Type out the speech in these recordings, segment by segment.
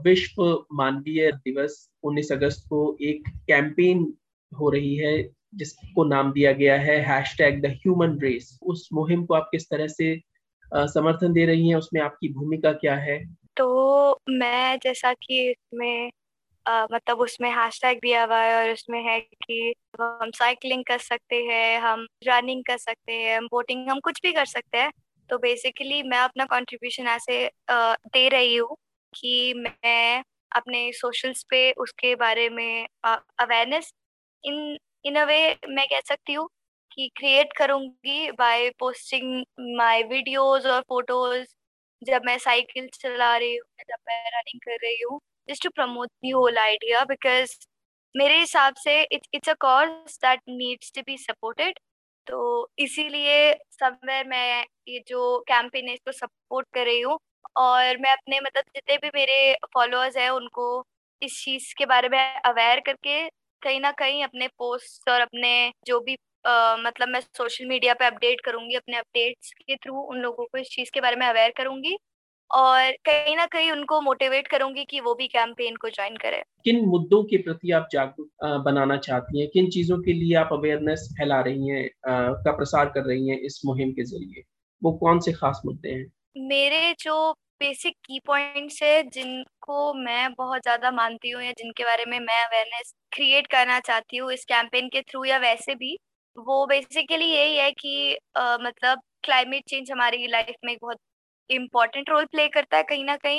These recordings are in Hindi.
विश्व मानवीय दिवस 19 अगस्त को एक कैंपेन हो रही है जिसको नाम दिया गया है #द ह्यूमन रेस। उस मुहिम को आप किस तरह से समर्थन दे रही हैं, उसमें आपकी भूमिका क्या है? तो मैं जैसा कि इसमें मतलब उसमें हैशटैग दिया हुआ है और उसमें है कि हम साइकिलिंग कर सकते हैं, हम रनिंग कर सकते हैं, हम बोटिंग, हम कुछ भी कर सकते हैं। तो बेसिकली मैं अपना कंट्रीब्यूशन ऐसे दे रही हूँ कि मैं अपने सोशल्स पे उसके बारे में अवेयरनेस इन इन अ वे मैं कह सकती हूँ कि क्रिएट करूंगी बाय पोस्टिंग माय वीडियोस और फोटोज जब मैं साइकिल चला रही हूँ, जब मैं रनिंग कर रही हूँ, just to promote the whole idea because मेरे हिसाब से it's a cause that needs to be supported। तो इसीलिए समवेयर मैं ये जो कैंपेन है इसको सपोर्ट कर रही हूँ और मैं अपने मतलब जितने भी मेरे फॉलोअर्स हैं उनको इस चीज के बारे में अवेयर करके कहीं ना कहीं अपने पोस्ट और अपने जो भी मतलब मैं सोशल मीडिया पे अपडेट करूंगी, अपने अपडेट्स के थ्रू उन लोगों को इस चीज के बारे में अवेयर करूंगी और कहीं ना कहीं उनको मोटिवेट करूंगी कि वो भी कैंपेन को ज्वाइन करें। किन मुद्दों के प्रति आप जागरूक बनाना चाहती हैं, किन चीजों के लिए आप अवेयरनेस फैला रही हैं, का प्रसार कर रही हैं इस मुहिम के जरिए? वो कौन से खास मुद्दे हैं? मेरे जो बेसिक की पॉइंट्स है जिनको मैं बहुत ज्यादा मानती हूँ या जिनके बारे में मैं अवेयरनेस क्रिएट करना चाहती हूँ इस कैंपेन के थ्रू या वैसे भी, वो बेसिकली यही है कि मतलब क्लाइमेट चेंज हमारी लाइफ में एक बहुत इम्पोर्टेंट रोल प्ले करता है कहीं ना कहीं।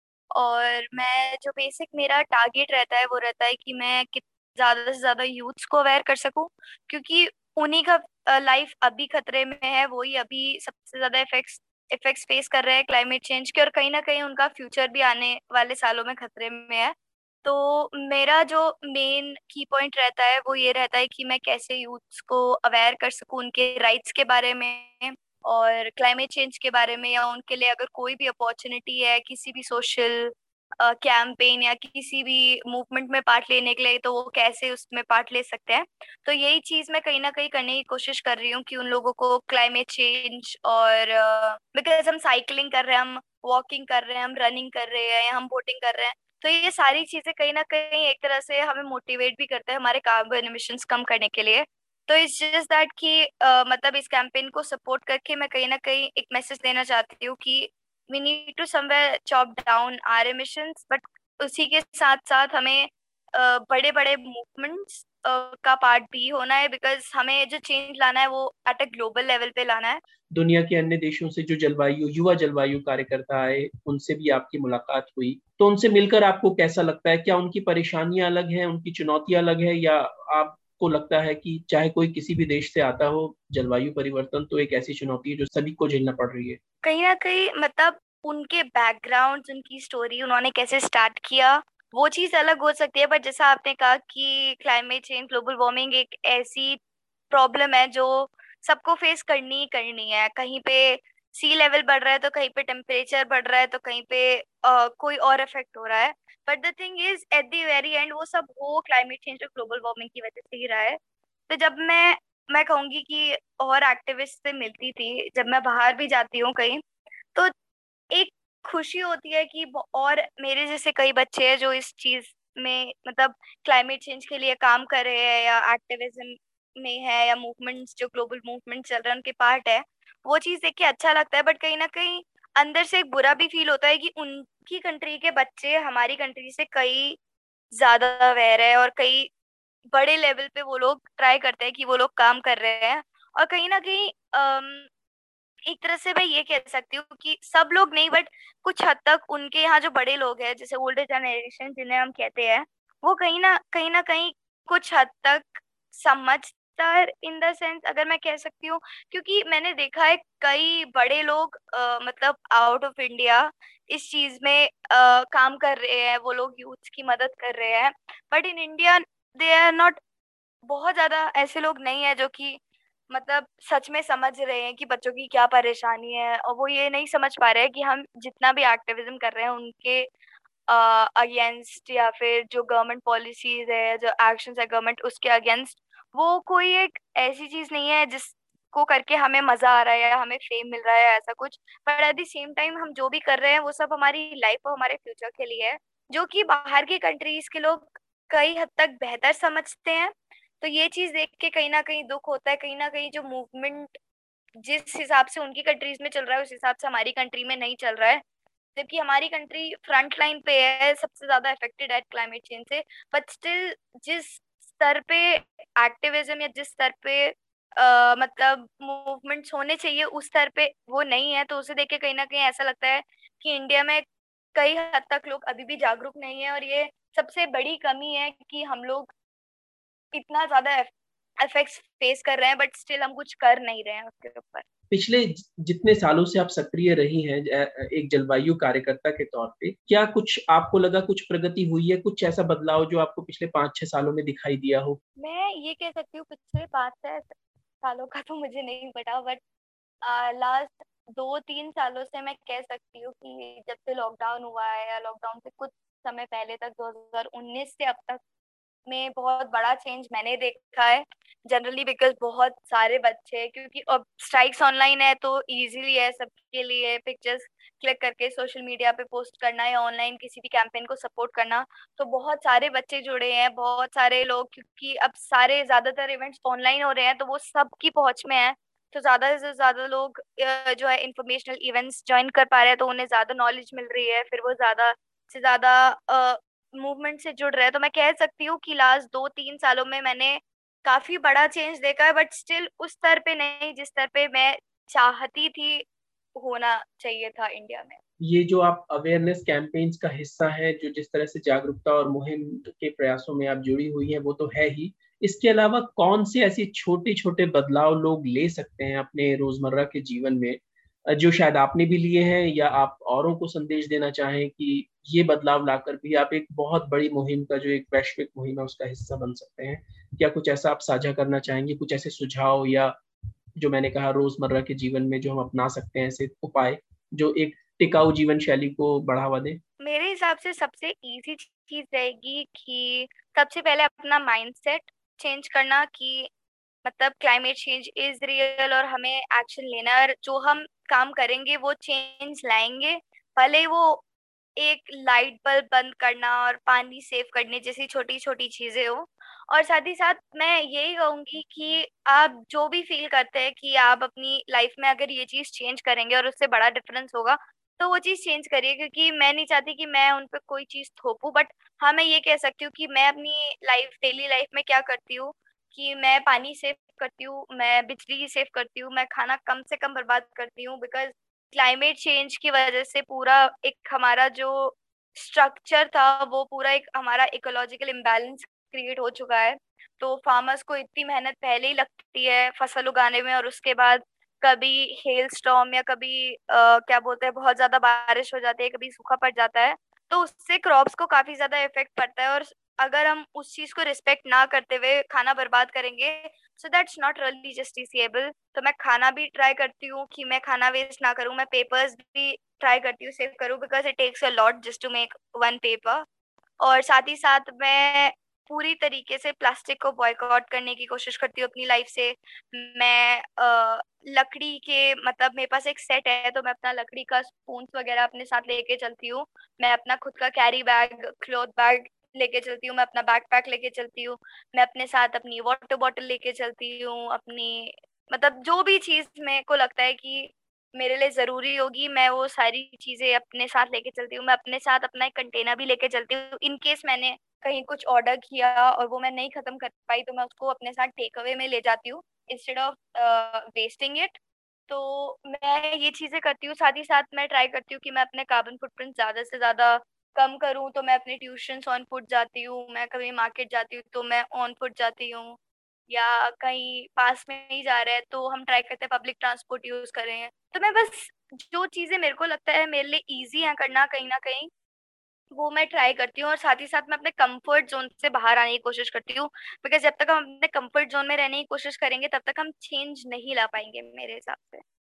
और मैं जो बेसिक मेरा टारगेट रहता है वो रहता है कि मैं ज्यादा से ज्यादा यूथ्स को अवेयर कर सकूं क्योंकि उन्हीं का लाइफ अभी खतरे में है, वही अभी सबसे ज्यादा इफेक्ट्स इफेक्ट्स फेस कर रहे हैं क्लाइमेट चेंज के और कहीं ना कहीं उनका फ्यूचर भी आने वाले सालों में खतरे में है। तो मेरा जो मेन की पॉइंट रहता है वो ये रहता है कि मैं कैसे यूथ्स को अवेयर कर सकूं उनके राइट्स के बारे में और क्लाइमेट चेंज के बारे में, या उनके लिए अगर कोई भी अपॉर्चुनिटी है किसी भी सोशल कैंपेन या किसी भी मूवमेंट में पार्ट लेने के लिए तो वो कैसे उसमें पार्ट ले सकते हैं। तो यही चीज मैं कहीं ना कहीं करने की कोशिश कर रही हूँ कि उन लोगों को क्लाइमेट चेंज और बिकॉज हम साइकिलिंग कर रहे हैं, हम वॉकिंग कर रहे हैं, हम रनिंग कर रहे हैं या हम बोटिंग कर रहे हैं, तो ये सारी चीजें कहीं ना कहीं एक तरह से हमें मोटिवेट भी करते हैं हमारे कार्बन एमिशंस कम करने के लिए। तो इट्स जस्ट दैट कि मतलब इस कैंपेन को सपोर्ट करके मैं कहीं ना कहीं एक मैसेज देना चाहती हूँ कि we need to somewhere chop down our emissions, but उसी के साथ साथ हमें बड़े बड़े मूवमेंट्स का पार्ट भी होना है बिकॉज हमें जो चेंज लाना है वो एट अ ग्लोबल लेवल पे लाना है। दुनिया के अन्य देशों से जो जलवायु युवा जलवायु कार्यकर्ता आए, उनसे भी आपकी मुलाकात हुई, तो उनसे मिलकर आपको कैसा लगता है? क्या उनकी परेशानियां अलग हैं, उनकी चुनौतियां अलग है, या आपको लगता है कि चाहे कोई किसी भी देश से आता हो, जलवायु परिवर्तन तो एक ऐसी चुनौती है जो सभी को झेलना पड़ रही है? कहीं ना कहीं मतलब उनके बैकग्राउंड, उनकी स्टोरी, उन्होंने कैसे स्टार्ट किया वो चीज अलग हो सकती है, बट जैसा आपने कहा कि क्लाइमेट चेंज, ग्लोबल वार्मिंग एक ऐसी प्रॉब्लम है जो सबको फेस करनी ही करनी है। कहीं पे सी लेवल बढ़ रहा है तो कहीं पे टेम्परेचर बढ़ रहा है तो कहीं पे कोई और इफेक्ट हो रहा है। But the thing is at the very end वो सब हो क्लाइमेट चेंज और ग्लोबल वार्मिंग की वजह से ही रहा है। तो जब मैं कहूंगी कि और एक्टिविस्ट से मिलती थी, जब मैं बाहर भी जाती हूँ कहीं, तो एक खुशी होती है कि और मेरे जैसे कई बच्चे हैं जो इस चीज में मतलब क्लाइमेट चेंज के लिए काम कर रहे हैं या एक्टिविज्म में है या मूवमेंट्स जो ग्लोबल मूवमेंट चल रहे हैं उनके पार्ट है। वो चीज देख के अच्छा लगता है, बट कहीं ना कहीं अंदर से एक बुरा भी फील होता है कि उनकी कंट्री के बच्चे हमारी कंट्री से कई ज्यादा अवेयर है और कई बड़े लेवल पे वो लोग ट्राई करते हैं कि वो लोग काम कर रहे हैं। और कहीं ना कहीं एक तरह से मैं ये कह सकती हूँ कि सब लोग नहीं बट कुछ हद तक उनके यहाँ जो बड़े लोग हैं जैसे ओल्डर जनरेशन जिन्हें हम कहते हैं, वो कहीं ना कहीं कुछ हद तक समझदार इन द सेंस अगर मैं कह सकती हूँ, क्योंकि मैंने देखा है कई बड़े लोग मतलब आउट ऑफ इंडिया इस चीज में काम कर रहे हैं, वो लोग यूथ की मदद कर रहे हैं, but in India they are not, बहुत ज्यादा ऐसे लोग नहीं है जो कि मतलब सच में समझ रहे हैं कि बच्चों की क्या परेशानी है, और वो ये नहीं समझ पा रहे हैं कि हम जितना भी एक्टिविज्म कर रहे हैं उनके अगेंस्ट या फिर जो गवर्नमेंट पॉलिसीज है, जो एक्शंस है गवर्नमेंट उसके अगेंस्ट, वो कोई एक ऐसी चीज नहीं है जिसको करके हमें मजा आ रहा है या हमें फेम मिल रहा है या ऐसा कुछ। पर एट द सेम टाइम हम जो भी कर रहे हैं वो सब हमारी लाइफ और हमारे फ्यूचर के लिए है, जो कि बाहर की कंट्रीज के लोग कई हद तक बेहतर समझते हैं। तो ये चीज देख के कहीं ना कहीं दुख होता है, कहीं ना कहीं जो मूवमेंट जिस हिसाब से उनकी कंट्रीज में चल रहा है उस हिसाब से हमारी कंट्री में नहीं चल रहा है। जबकि हमारी कंट्री फ्रंट लाइन पे है, सबसे ज्यादा अफेक्टेड है क्लाइमेट चेंज से, बट स्टिल जिस स्तर पे एक्टिविज्म या जिस स्तर पे मतलब मूवमेंट्स होने चाहिए उस स्तर पे वो नहीं है। तो उसे देख के कहीं ना कहीं ऐसा लगता है कि इंडिया में कई हद तक लोग अभी भी जागरूक नहीं है, और ये सबसे बड़ी कमी है कि हम लोग इतना ज्यादा इफेक्ट्स फेस कर रहे हैं बट स्टिल हम कुछ कर नहीं रहे हैं उसके ऊपर। पिछले जितने सालों से आप सक्रिय रही हैं एक जलवायु कार्यकर्ता के तौर पे, क्या कुछ आपको लगा, कुछ प्रगति हुई है, कुछ ऐसा बदलाव जो आपको पिछले 5-6 सालों में दिखाई दिया हो? मैं ये कह सकती हूँ पिछले 5 6 सालों का तो मुझे नहीं पता, बट लास्ट 2 3 सालों से मैं कह सकती हूँ कि जब से लॉकडाउन हुआ है या लॉकडाउन से कुछ समय पहले तक 2019 से अब तक में बहुत बड़ा चेंज मैंने देखा है। जनरली बिकॉज बहुत सारे बच्चे, क्योंकि अब स्ट्राइक्स ऑनलाइन है तो इजीली है सबके लिए पिक्चर्स क्लिक करके सोशल मीडिया पे पोस्ट करना या ऑनलाइन किसी भी कैंपेन को सपोर्ट करना। तो बहुत सारे बच्चे जुड़े हैं, बहुत सारे लोग, क्योंकि अब सारे ज्यादातर इवेंट्स ऑनलाइन हो रहे हैं तो वो सबकी पहुंच में है। तो ज्यादा से ज्यादा लोग जो है इंफॉर्मेशनल इवेंट्स ज्वाइन कर पा रहे हैं, तो उन्हें ज्यादा नॉलेज मिल रही है, फिर वो ज्यादा से ज्यादा मूवमेंट से जुड़ रहे हैं। तो मैं कह सकती हूँ कि लास्ट 2 3 सालों में मैंने काफी बड़ा चेंज देखा है, बट स्टिल उस स्तर पे नहीं जिस स्तर पे मैं चाहती थी होना चाहिए था इंडिया में। ये जो आप अवेयरनेस कैंपेन्स का हिस्सा है, जो जिस तरह से जागरूकता और मुहिम के प्रयासों में आप जुड़ी हुई हैं, वो तो है ही। इसके अलावा कौन से ऐसे छोटे छोटे बदलाव लोग ले सकते हैं अपने रोजमर्रा के जीवन में, जो शायद आपने भी लिए हैं, या आप औरों को संदेश देना चाहें कि ये बदलाव लाकर भी आप एक बहुत बड़ी मुहिम का, जो एक वैश्विक मुहिम है, उसका हिस्सा बन सकते हैं? क्या कुछ ऐसा आप साझा करना चाहेंगे, कुछ ऐसे सुझाव, या जो मैंने कहा रोजमर्रा के जीवन में जो हम अपना सकते हैं ऐसे उपाय, जो एक टिकाऊ जीवन शैली को बढ़ावा दे? मेरे हिसाब से सबसे इजी चीज रहेगी कि सबसे पहले अपना माइंडसेट चेंज करना, कि मतलब क्लाइमेट चेंज इज रियल और हमें एक्शन लेना है, और जो हम काम करेंगे वो चेंज लाएंगे। भले ही वो एक लाइट बल्ब बंद करना और पानी सेव करने जैसी छोटी छोटी चीजें हो। और साथ ही साथ मैं यही कहूंगी कि आप जो भी फील करते हैं कि आप अपनी लाइफ में अगर ये चीज चेंज करेंगे और उससे बड़ा डिफरेंस होगा, तो वो चीज चेंज करिए। क्योंकि मैं नहीं चाहती कि मैं उन पर कोई चीज थोपूं, बट हाँ मैं ये कह सकती हूँ कि मैं अपनी लाइफ डेली लाइफ में क्या करती हूँ कि मैं पानी सेव करती हूँ, मैं बिजली सेव करती हूँ, मैं खाना कम से कम बर्बाद करती हूँ। बिकॉज क्लाइमेट चेंज की वजह से पूरा एक हमारा जो स्ट्रक्चर था वो पूरा एक हमारा इकोलॉजिकल इम्बैलेंस क्रिएट हो चुका है। तो फार्मर्स को इतनी मेहनत पहले ही लगती है फसल उगाने में, और उसके बाद कभी हेल स्टॉर्म या कभी क्या बोलते हैं बहुत ज्यादा बारिश हो जाती है, कभी सूखा पड़ जाता है, तो उससे क्रॉप्स को काफी ज्यादा इफेक्ट पड़ता है। और अगर हम उस चीज को रिस्पेक्ट ना करते हुए खाना बर्बाद करेंगे, so that's not really justifiable. तो मैं खाना भी ट्राई करती हूँ कि मैं खाना वेस्ट ना करूँ, मैं पेपर्स भी ट्राई करती हूँ सेव करूँ, because it takes a lot just to make one paper. और साथ ही साथ मैं पूरी तरीके से प्लास्टिक को बॉयकॉट करने की कोशिश करती हूँ अपनी लाइफ से। मैं लकड़ी के, मतलब मेरे पास एक सेट है तो मैं अपना लकड़ी का स्पून वगैरह अपने साथ लेके चलती हूँ। मैं अपना खुद का कैरी बैग, क्लॉथ बैग लेके चलती हूँ, मैं अपना बैकपैक लेके चलती हूँ, मैं अपने साथ अपनी वाटर बॉटल लेके चलती हूँ, अपनी मतलब जो भी चीज मेरे को लगता है कि मेरे लिए जरूरी होगी मैं वो सारी चीजें अपने साथ लेके चलती हूँ। मैं अपने साथ अपना एक कंटेनर भी लेके चलती हूँ, इन केस मैंने कहीं कुछ ऑर्डर किया और वो मैं नहीं खत्म कर पाई तो मैं उसको अपने साथ टेक अवे में ले जाती हूँ इंस्टेड ऑफ वेस्टिंग इट। तो मैं ये चीजें करती हूँ। साथ ही साथ मैं ट्राई करती हूँ कि मैं अपने कार्बन फुटप्रिंट ज्यादा से ज्यादा कम करूँ। तो मैं अपने ट्यूशंस ऑन फुट जाती हूँ, मैं कभी मार्केट जाती हूँ तो मैं ऑन फुट जाती हूँ, या कहीं पास में ही जा रहे हैं तो हम ट्राई करते हैं पब्लिक ट्रांसपोर्ट यूज करें। तो मैं बस जो चीजें मेरे को लगता है मेरे लिए इजी है करना कहीं ना कहीं, वो मैं ट्राई करती हूँ। और साथ ही साथ मैं अपने कंफर्ट जोन से बाहर आने की कोशिश करती हूँ, बिकॉज जब तक हम अपने कंफर्ट जोन में रहने की कोशिश करेंगे तब तक हम चेंज नहीं ला पाएंगे मेरे हिसाब से।